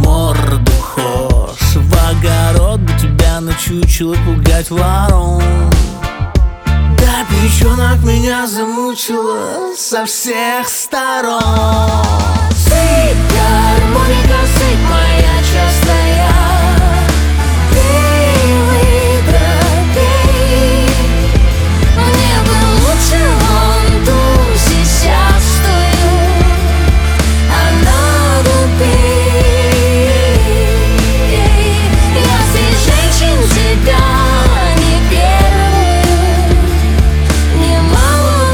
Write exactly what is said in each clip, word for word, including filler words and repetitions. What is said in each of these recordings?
морду хошь, в огород бы тебя на чучело пугать ворон. Да, печенок меня замучила со всех сторон. Сыпь, гармоника, сыпь, моя частая, пей, выдропей. Мне бы лучше вон ту сейчас стою, она глупей. Я среди женщин тебя не первую, немало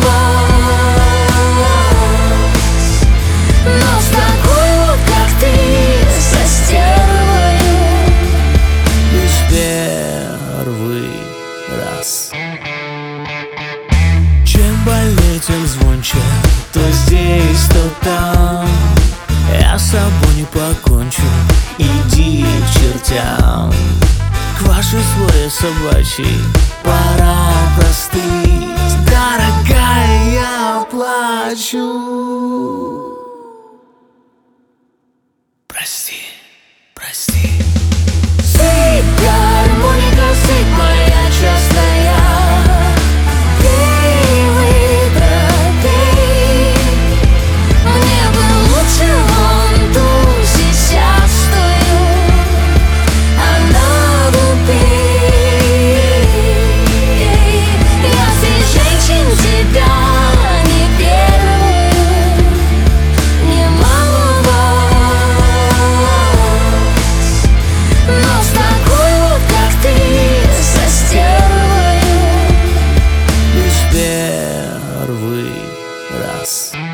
вас, но с такой вот, как ты, со стервою лишь первый раз. Чем больнее, тем звонче, то здесь, то там. Я с собой не покончу, иди к чертям. К вашей своре собачьей пора простыть. Дорогая, я плачу. Прости, прости. Сыпь, гармоника, сыпь, моя частая, пей, выдропей. Мне бы лучше вон ту сейчас стою, она глупей. Я среди женщин тебя не первую, немало вас, но с такой вот, как ты, со стервою лишь первый раз.